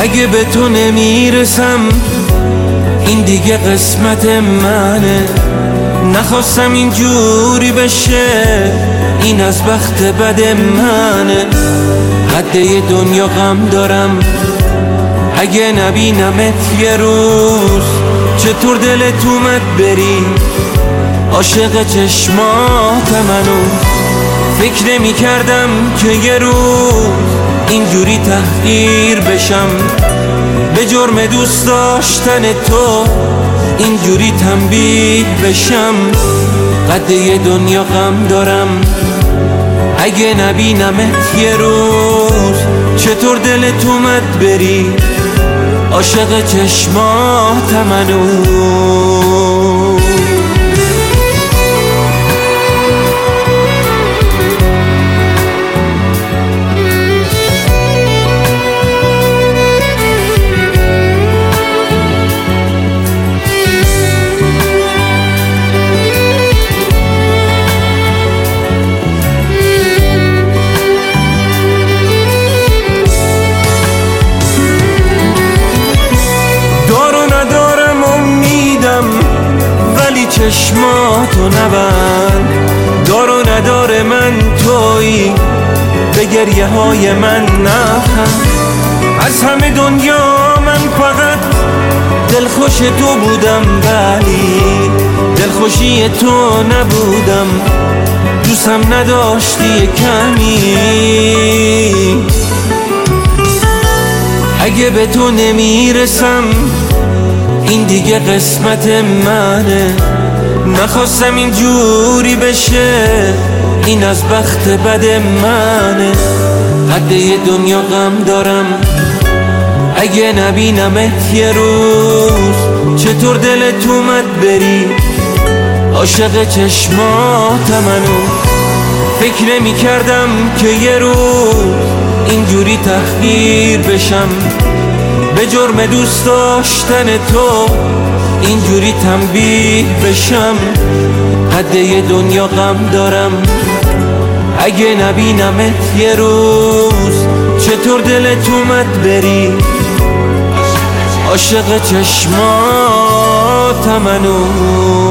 اگه به تو نمیرسم این دیگه قسمت منه. نخواستم اینجوری بشه، این از بخت بد منه. قده دنیا غم دارم اگه نبینمت یه روز. چطور دلت اومد بری عاشق چشماتم هنوز. فکر نمی کردم که یه روز اینجوری تحقیر بشم، به جرم دوست داشتن تو اینجوری تنبیه بشم. قده دنیا غم دارم اگه نبینمت یه روز. چطور دلت اومد بری عاشق چشماتم هنوز. چشماتو نبند، دار و نداره من تویی، به گریه های من نخند. از همه دنیا من فقط دلخوش تو بودم، ولی دلخوشی تو نبودم. دوستم نداشتی کمی، اگه به تو نمیرسم این دیگه قسمت منه. نخواستم اینجوری بشه، این از بخت بد منه. قده دنیا غم دارم اگه نبینمت یه روز. چطور دلت اومد بری عاشق چشماتم هنوز. فکر نمی کردم که یه روز اینجوری تحقیر بشم، به جرم دوست داشتن تو اینجوری تنبیه بشم. قده دنیا غم دارم اگه نبینمت یه روز. چطور دلت اومد بری عاشق چشماتم هنوز.